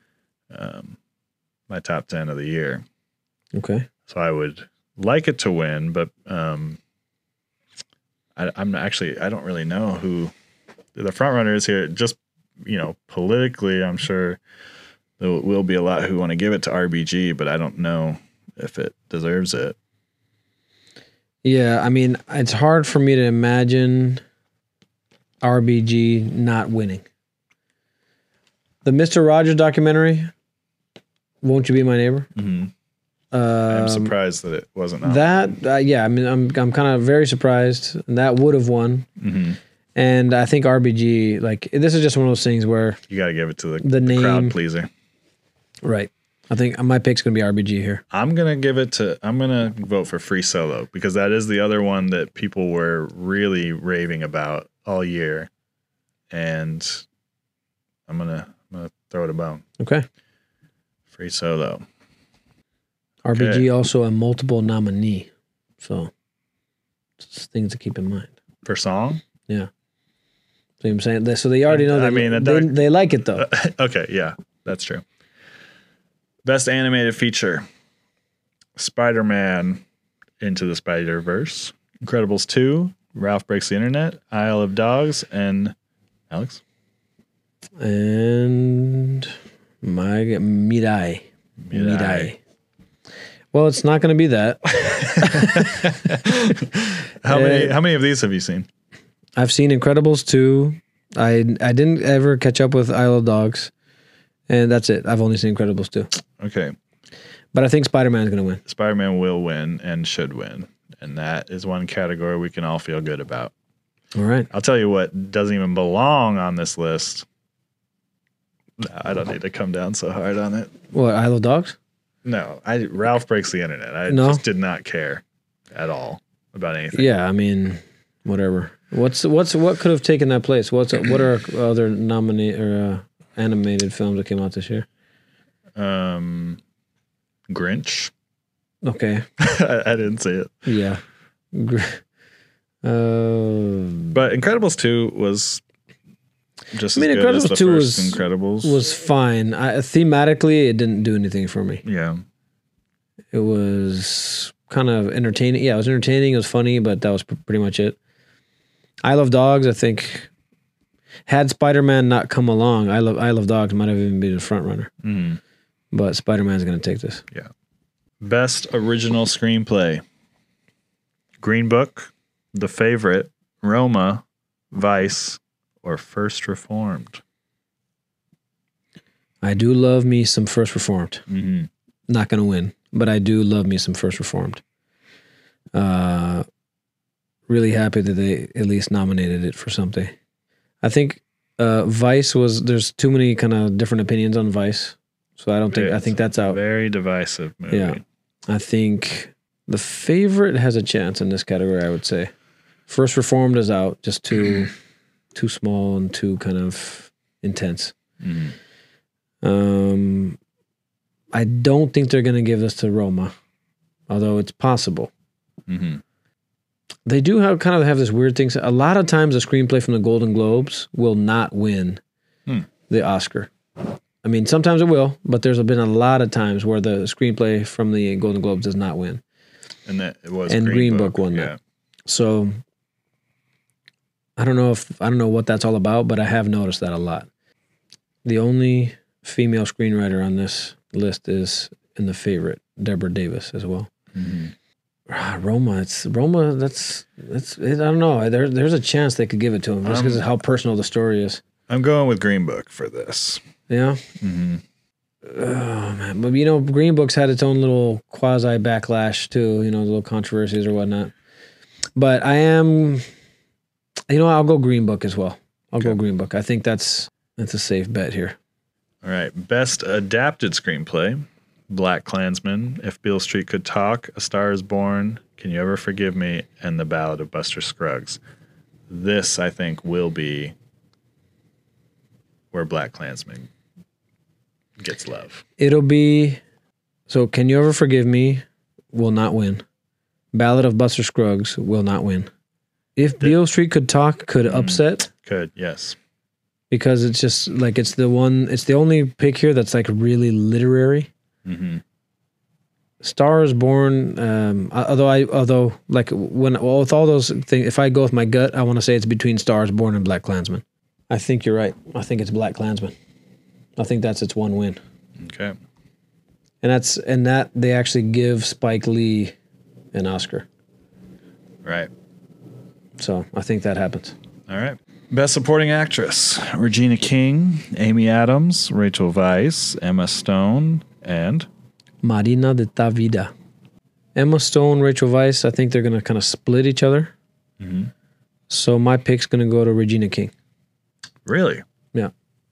my top 10 of the year. Okay. So I would like it to win, but I don't really know who the front runner is here. Just, politically, I'm sure there will be a lot who want to give it to RBG, but I don't know if it deserves it. Yeah, I mean, it's hard for me to imagine RBG not winning. The Mr. Rogers documentary, Won't You Be My Neighbor? Mm-hmm. I'm surprised that it wasn't on. Yeah, I mean, I'm kind of very surprised. And that would have won. Mm-hmm. And I think RBG, like, this is just one of those things where you got to give it to the name, crowd pleaser. Right. I think my pick's going to be RBG here. I'm going to vote for Free Solo because that is the other one that people were really raving about all year. And I'm going to throw it a bone. Okay. Free Solo. RBG also a multiple nominee. So it's things to keep in mind. For song? Yeah. See what I'm saying? So they already know that they like it though. Okay, yeah, that's true. Best animated feature. Spider-Man Into the Spider-Verse, Incredibles 2, Ralph Breaks the Internet, Isle of Dogs, and Alex? And Mirai. Well, it's not going to be that. How many of these have you seen? I've seen Incredibles 2. I didn't ever catch up with Isle of Dogs. And that's it. I've only seen Incredibles 2. Okay. But I think Spider-Man is going to win. Spider-Man will win and should win. And that is one category we can all feel good about. All right. I'll tell you what doesn't even belong on this list. I don't need to come down so hard on it. What, Isle of Dogs? No, Ralph Breaks the Internet. I just did not care at all about anything. Yeah, I mean, whatever. What could have taken that place? What are other animated films that came out this year? Grinch. Okay. I didn't see it. Yeah. But Incredibles 2 was just as good as the first Incredibles. Was fine. Thematically, it didn't do anything for me. Yeah. It was kind of entertaining. Yeah, it was entertaining. It was funny, but that was pretty much it. Isle of Dogs, I think, had Spider-Man not come along, Isle of Dogs might have even been the front runner. Mm-hmm. But Spider-Man's going to take this. Yeah. Best original screenplay. Green Book, The Favorite, Roma, Vice, or First Reformed. I do love me some First Reformed. Mm-hmm. Not going to win, but I do love me some First Reformed. Really happy that they at least nominated it for something. I think Vice there's too many kind of different opinions on Vice. So I think that's out. Very divisive movie. Yeah. I think The Favorite has a chance in this category, I would say. First Reformed is out, just too small and too kind of intense. Mm-hmm. I don't think they're going to give this to Roma, although it's possible. Mm-hmm. They do have this weird thing. A lot of times a screenplay from the Golden Globes will not win the Oscar. I mean, sometimes it will, but there's been a lot of times where the screenplay from the Golden Globes does not win. And that it was Green Book won that. So I don't know what that's all about, but I have noticed that a lot. The only female screenwriter on this list is in The Favorite, Deborah Davis as well. Mm-hmm. Roma. That's I don't know. There's a chance they could give it to him just because of how personal the story is. I'm going with Green Book for this. Yeah. Mm-hmm. Oh man, but Green Book's had its own little quasi backlash too. Little controversies or whatnot. But I am, I'll go Green Book as well. I'll go Green Book. I think that's a safe bet here. All right. Best adapted screenplay. Black Klansman, If Beale Street Could Talk, A Star Is Born, Can You Ever Forgive Me, and The Ballad of Buster Scruggs. This, I think, will be where Black Klansman gets love. It'll be, so Can You Ever Forgive Me will not win. Ballad of Buster Scruggs will not win. If Beale Street Could Talk could upset. Could, yes. Because it's just like, it's the only pick here that's like really literary. Mm-hmm. Star Is Born. Although with all those things, if I go with my gut, I want to say it's between Star Is Born and Black Klansman. I think you're right. I think it's Black Klansman. I think that's its one win. Okay. And that they actually give Spike Lee an Oscar. Right. So I think that happens. All right. Best Supporting Actress: Regina King, Amy Adams, Rachel Weisz, Emma Stone, and Marina de Tavida. Emma Stone, Rachel Weisz, I think they're going to kind of split each other. Mm-hmm. So my pick's going to go to Regina King. Really? Yeah.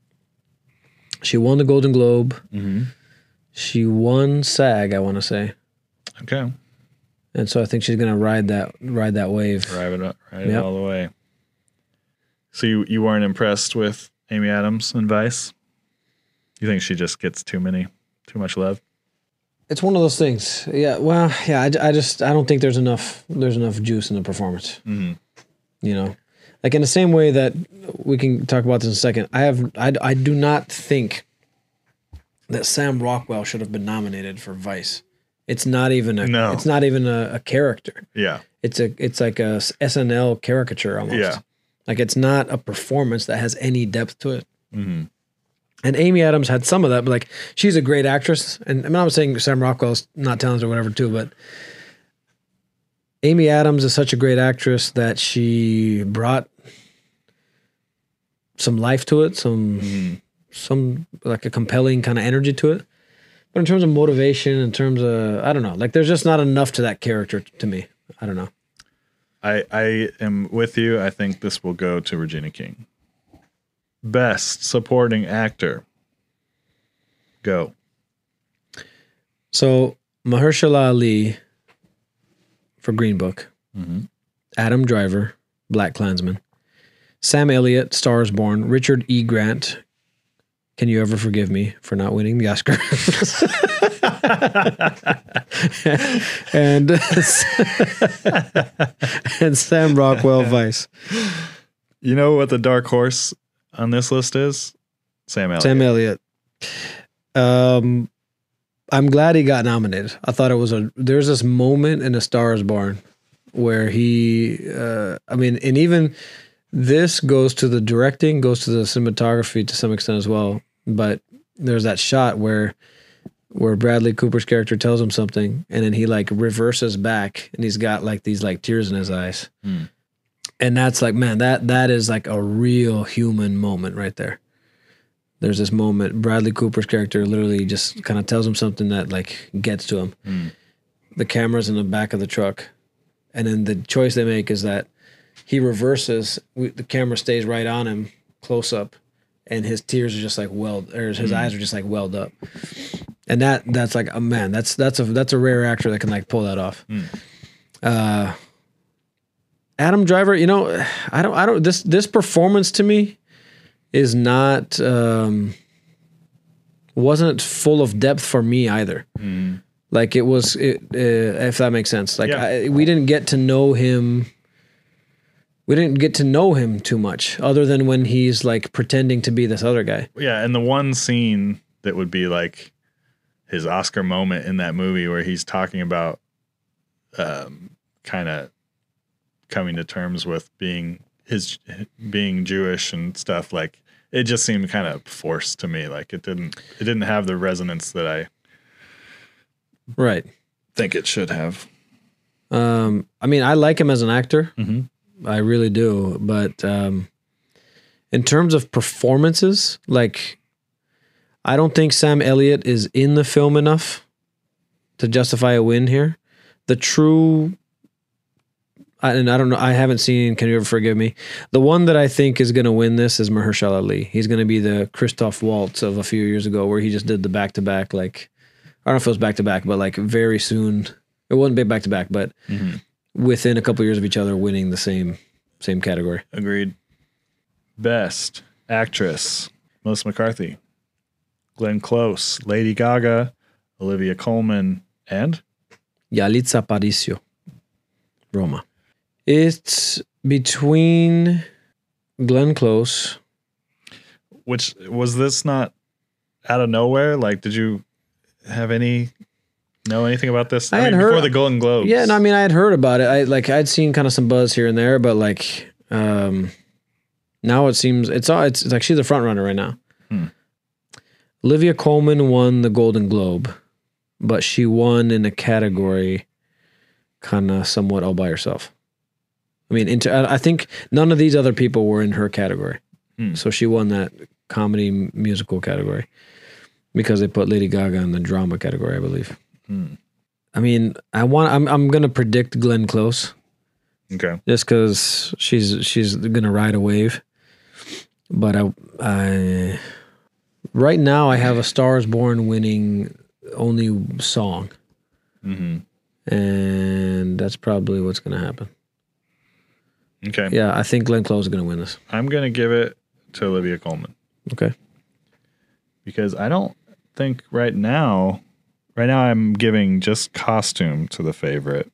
She won the Golden Globe. Mm-hmm. She won SAG, I want to say. Okay. And so I think she's going to ride that wave. Ride it all the way. So you weren't impressed with Amy Adams and Vice? You think she just gets too much love? It's one of those things. Yeah. Well, yeah. I don't think there's enough juice in the performance. Mm-hmm. Like in the same way that we can talk about this in a second. I do not think that Sam Rockwell should have been nominated for Vice. It's not even a character. Yeah. It's like a SNL caricature almost. Yeah. Like it's not a performance that has any depth to it. Mhm. And Amy Adams had some of that, but like she's a great actress. And I'm not saying Sam Rockwell's not talented or whatever too, but Amy Adams is such a great actress that she brought some life to it, some like a compelling kind of energy to it. But in terms of motivation, in terms of, I don't know, like there's just not enough to that character to me. I don't know. I am with you. I think this will go to Regina King. Best supporting actor. Go. So Mahershala Ali for Green Book, Adam Driver, Black Klansman, Sam Elliott, Star is Born, Richard E. Grant, Can You Ever Forgive Me for Not Winning the Oscar? and Sam Rockwell, Vice. You know what the dark horse on this list is? Sam Elliott. Sam Elliott. I'm glad he got nominated. I thought there's this moment in A Star is Born where he, and even this goes to the directing, goes to the cinematography to some extent as well. But there's that shot where Bradley Cooper's character tells him something and then he like reverses back and he's got like these like tears in his eyes. And that's like, man, that is like a real human moment right there. There's this moment, Bradley Cooper's character literally just kind of tells him something that like gets to him. The camera's in the back of the truck. And then the choice they make is that he reverses, the camera stays right on him, close up, and his tears are just like his eyes are just like welled up. And that's like, oh man, that's a rare actor that can like pull that off. Adam Driver, you know, I don't this performance to me is not wasn't full of depth for me either. Like if that makes sense. Like we didn't get to know him. We didn't get to know him too much, other than when he's like pretending to be this other guy. Yeah, and the one scene that would be like his Oscar moment in that movie where he's talking about kind of coming to terms with being Jewish and stuff, like it just seemed kind of forced to me. Like it didn't have the resonance that I think it should have. I mean, I like him as an actor. I really do. But in terms of performances, like I don't think Sam Elliott is in the film enough to justify a win here. The true, and I don't know, I haven't seen Can You Ever Forgive Me? The one that I think is going to win this is Mahershala Ali. He's going to be the Christoph Waltz of a few years ago where he just did the back-to-back, like, I don't know if it was back-to-back, but like very soon. It wasn't big back-to-back, but within a couple of years of each other winning the same category. Agreed. Best Actress, Melissa McCarthy, Glenn Close, Lady Gaga, Olivia Colman, and Yalitza Aparicio, Roma. It's between Glenn Close. Which, was this not out of nowhere? Like, did you have know anything about this? I had heard before the Golden Globes. Yeah, no, I mean, I had heard about it. I'd seen kind of some buzz here and there, but like, now it seems it's like she's the front runner right now. Olivia Colman won the Golden Globe, but she won in a category kind of somewhat all by herself. I mean, I think none of these other people were in her category. So she won that comedy musical category because they put Lady Gaga in the drama category, I believe. I mean, I'm going to predict Glenn Close. Okay. Just because she's going to ride a wave. But I right now I have A Star is Born winning only song. And that's probably what's going to happen. Okay. Yeah, I think Glenn Close is going to win this. I'm going to give it to Olivia Colman. Okay. Because I don't think right now I'm giving just costume to the favorite.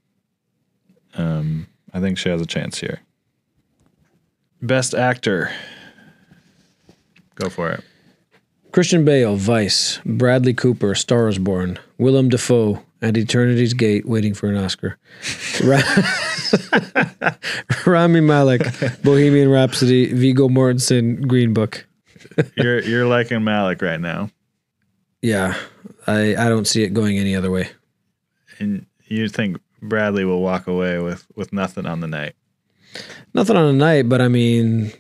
I think she has a chance here. Best Actor. Go for it. Christian Bale, Vice, Bradley Cooper, Star is Born, Willem Dafoe, and Eternity's Gate, waiting for an Oscar. Rami Malek, Bohemian Rhapsody, Viggo Mortensen, Green Book. You're liking Malick right now, Yeah, I don't see it going any other way. and you think Bradley will walk away with nothing on the night. Nothing on a night, but I mean,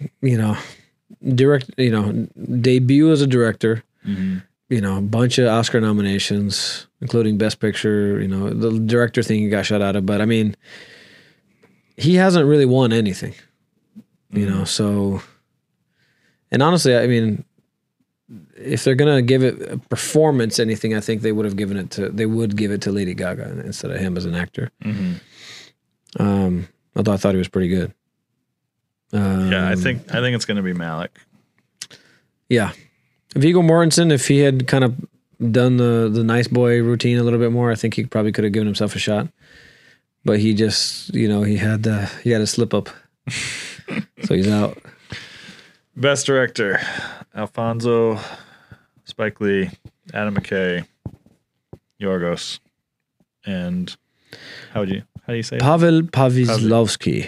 debut as a director, a bunch of Oscar nominations, including Best Picture, the director thing he got shut out of. But I mean, he hasn't really won anything, so, and honestly, I mean, if they're going to give it a performance, anything, I think they would give it to Lady Gaga instead of him as an actor. Although I thought he was pretty good. Yeah, I think it's going to be Malick. Yeah. Viggo Mortensen, if he had kind of done the nice boy routine a little bit more, I think he probably could have given himself a shot. But he just, he had a slip up. So he's out. Best director: Alfonso, Spike Lee, Adam McKay, Yorgos, and how do you say it? Pavel Pawlikowski.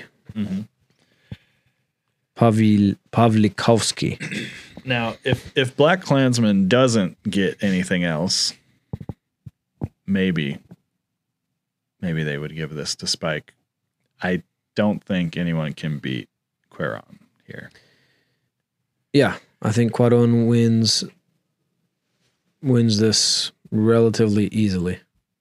Pawlikowski. Now, if Black Klansman doesn't get anything else, maybe they would give this to Spike. I don't think anyone can beat Cuarón here. Yeah, I think Cuarón wins this relatively easily.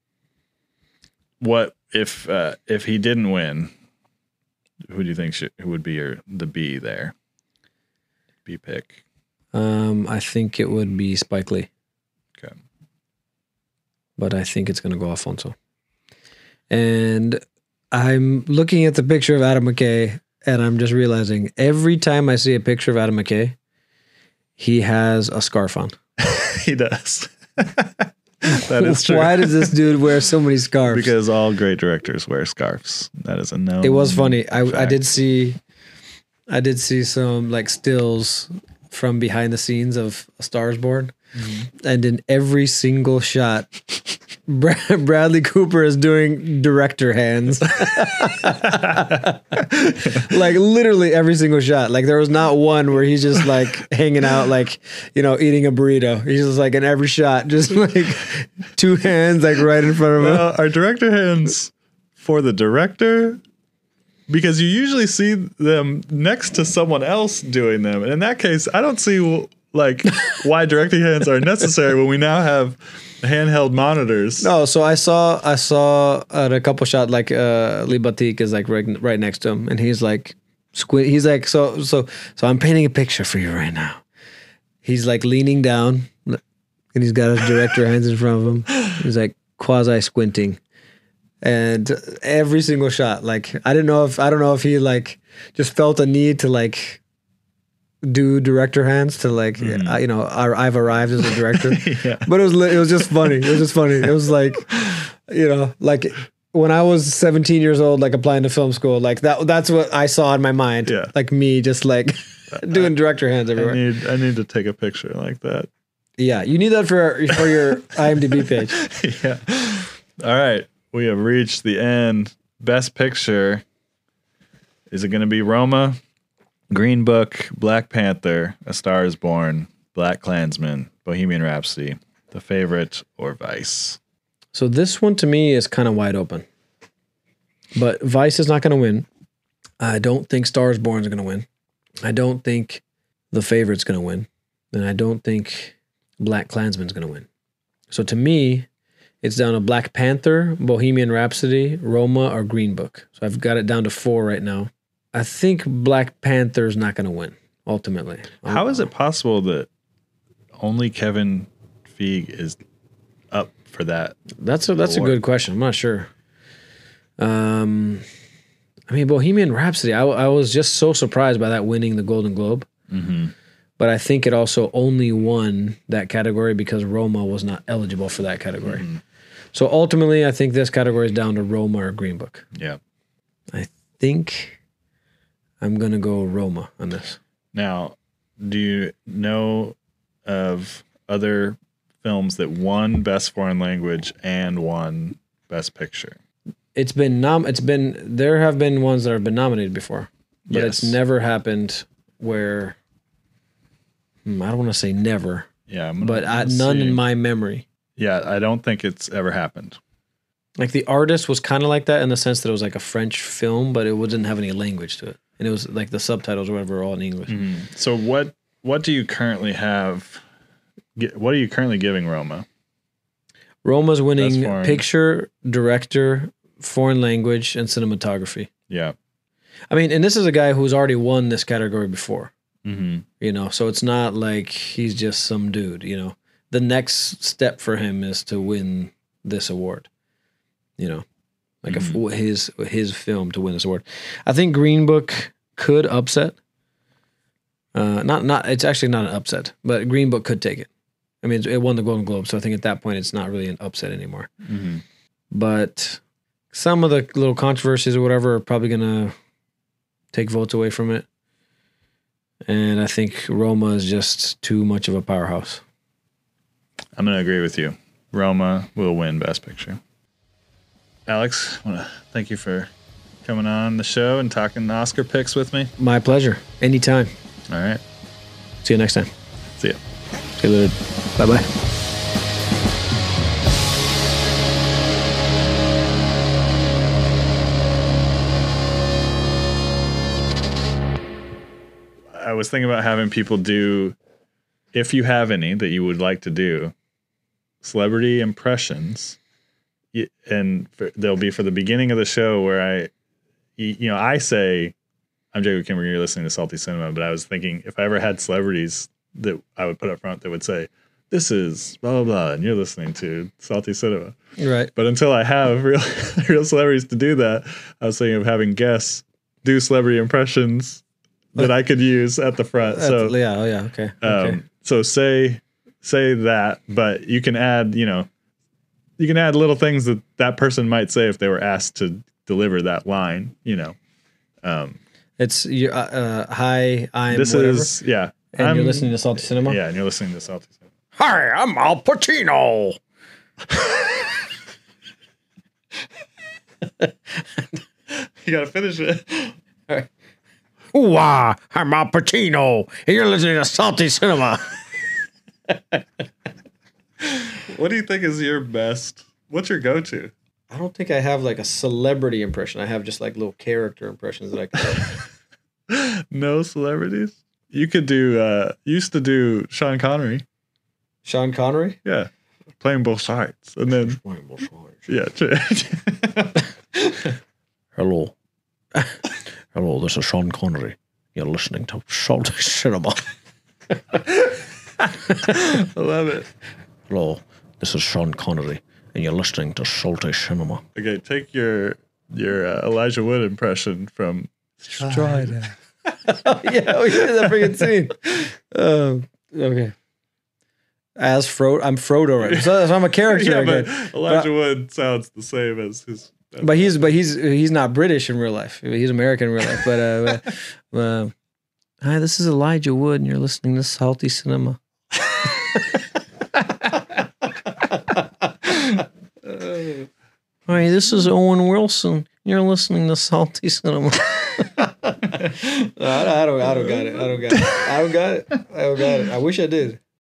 What if he didn't win? Who do you think who would be the B there? B pick. I think it would be Spike Lee. Okay. But I think it's going to go Alfonso. And I'm looking at the picture of Adam McKay, and I'm just realizing every time I see a picture of Adam McKay, he has a scarf on. He does. That is true. Why does this dude wear so many scarves? Because all great directors wear scarves. That is a known. It was funny. fact. I did see some like stills from behind the scenes of A Star Is Born, and in every single shot, Bradley Cooper is doing director hands. Like literally every single shot. Like there was not one where he's just like hanging out, like, eating a burrito. He's just like in every shot, just like two hands like right in front of him. Are director hands for the director? Because you usually see them next to someone else doing them. And in that case, I don't see like why directing hands are necessary when we now have handheld monitors. No, so I saw at a couple shot like Lee Batik is like right next to him, and he's like he's like so I'm painting a picture for you right now. He's like leaning down, and he's got his director hands in front of him. He's like quasi squinting. And every single shot, like I don't know if he like just felt a need to like do director hands to like I've arrived as a director. Yeah. But it was just funny. It was like like when I was 17 years old, like applying to film school, like that's what I saw in my mind. Yeah. Like me just like doing director hands everywhere. I need to take a picture like that. Yeah, you need that for your IMDb page. Yeah. All right. We have reached the end. Best Picture. Is it going to be Roma, Green Book, Black Panther, A Star Is Born, Black Klansman, Bohemian Rhapsody, The Favorite, or Vice? So this one to me is kind of wide open. But Vice is not going to win. I don't think Star Is Born is going to win. I don't think The Favorite's going to win. And I don't think Black Klansman's going to win. So to me, it's down to Black Panther, Bohemian Rhapsody, Roma, or Green Book. So I've got it down to 4 right now. I think Black Panther's not going to win, ultimately. How is it possible that only Kevin Feige is up for that? That's a good question. I'm not sure. I mean, Bohemian Rhapsody, I was just so surprised by that winning the Golden Globe. Mm-hmm. But I think it also only won that category because Roma was not eligible for that category. Mm-hmm. So ultimately, I think this category is down to Roma or Green Book. Yeah. I think I'm going to go Roma on this. Now, do you know of other films that won Best Foreign Language and won Best Picture? There have been ones that have been nominated before, but It's never happened where I don't want to say never, Yeah, but none in my memory. Yeah, I don't think it's ever happened. Like The Artist was kind of like that in the sense that it was like a French film, but it didn't have any language to it, and it was like the subtitles or whatever were all in English. So what do you currently have? What are you currently giving Roma? Roma's winning picture, director, foreign language, and cinematography. Yeah. I mean, and this is a guy who's already won this category before. Mm-hmm. You know, so it's not like he's just some dude, you know. The next step for him is to win this award. You know, like his film to win this award. I think Green Book could upset. Not it's actually not an upset, but Green Book could take it. I mean, it won the Golden Globe, so I think at that point it's not really an upset anymore. Mm-hmm. But some of the little controversies or whatever are probably gonna take votes away from it. And I think Roma is just too much of a powerhouse. I'm going to agree with you. Roma will win Best Picture. Alex, I want to thank you for coming on the show and talking Oscar picks with me. My pleasure. Anytime. All right. See you next time. See ya. See you later. Bye-bye. I was thinking about having people do, if you have any that you would like to do, celebrity impressions. And they'll be for the beginning of the show where I say, I'm Jacob Kimber, you're listening to Salty Cinema, but I was thinking if I ever had celebrities that I would put up front that would say, this is blah, blah, blah, and you're listening to Salty Cinema. Right. But until I have real celebrities to do that, I was thinking of having guests do celebrity impressions that I could use at the front. So okay. So say that, but you can add, little things that person might say if they were asked to deliver that line, It's hi, I'm this whatever. And you're listening to Salty Cinema? Yeah, and you're listening to Salty Cinema. Hi, I'm Al Pacino. You gotta finish it. All right. Ooh-ah, I'm Al Pacino, and you're listening to Salty Cinema. What do you think is your best? What's your go-to? I don't think I have like a celebrity impression. I have just like little character impressions that I can do. No celebrities? You could do, used to do Sean Connery. Sean Connery? Yeah. Playing both sides. And then, Playing both sides. Yeah. Hello. Hello, this is Sean Connery. You're listening to Salty Cinema. I love it. Hello, this is Sean Connery, and you're listening to Salty Cinema. Okay, take your Elijah Wood impression from Strider. yeah, that freaking scene. Okay. As I'm Frodo, right? So I'm a character again. But Elijah Wood sounds the same as his. But he's not British in real life. He's American in real life. But hi, this is Elijah Wood, and you're listening to Salty Cinema. Hi, this is Owen Wilson. You're listening to Salty Cinema. I don't got it. I don't got it. I wish I did.